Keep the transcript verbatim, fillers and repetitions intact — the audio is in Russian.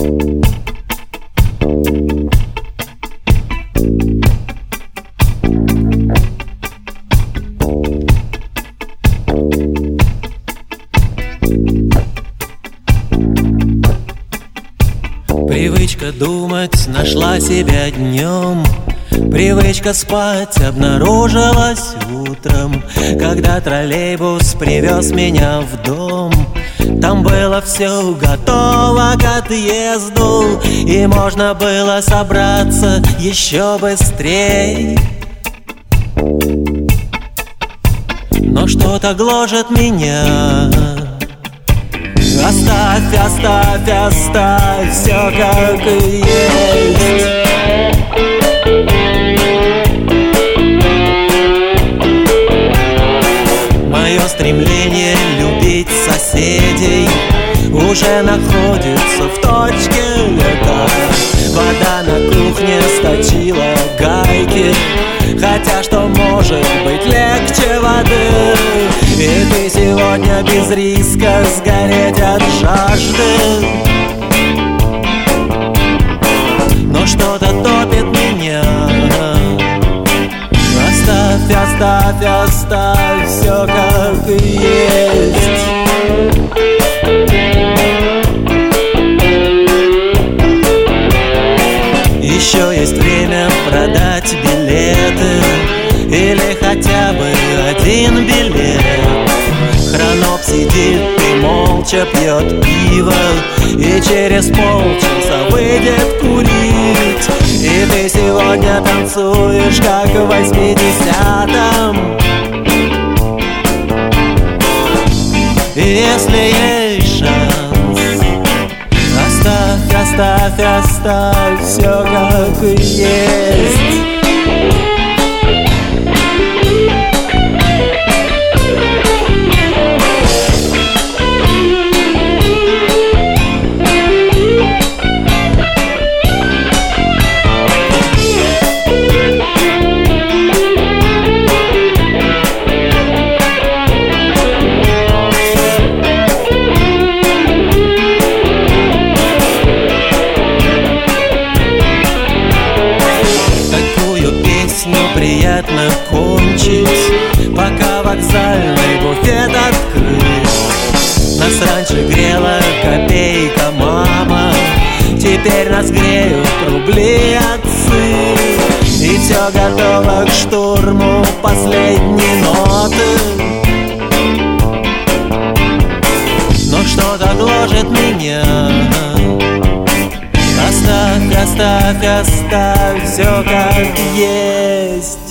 Привычка думать нашла себя днем, привычка спать обнаружилась утром, когда троллейбус привез меня в дом. Там было все готово к отъезду, и можно было собраться еще быстрей. Но что-то гложет меня. Оставь, оставь, оставь все как есть. Мое стремление любить соседей уже находится в точке лета. Вода на кухне сточила гайки, хотя что может быть легче воды? И ты сегодня без риска сгореть от жажды. Но что-то топит меня. Оставь, оставь, оставь все как есть. Еще есть время продать билеты, или хотя бы один билет. Хроноп сидит и молча пьет пиво, и через полчаса выйдет курить. И ты сегодня танцуешь, как в восьмидесятом. Если есть шанс, оставь, оставь, оставь все как есть. Приятно кончить, пока вокзальный буфет открыт. Нас раньше грела копейка мама, теперь нас греют рубли отцы. И все готово к штурму последней ноты. Но что-то гложет меня. Оставь, оставь, оставь все как есть.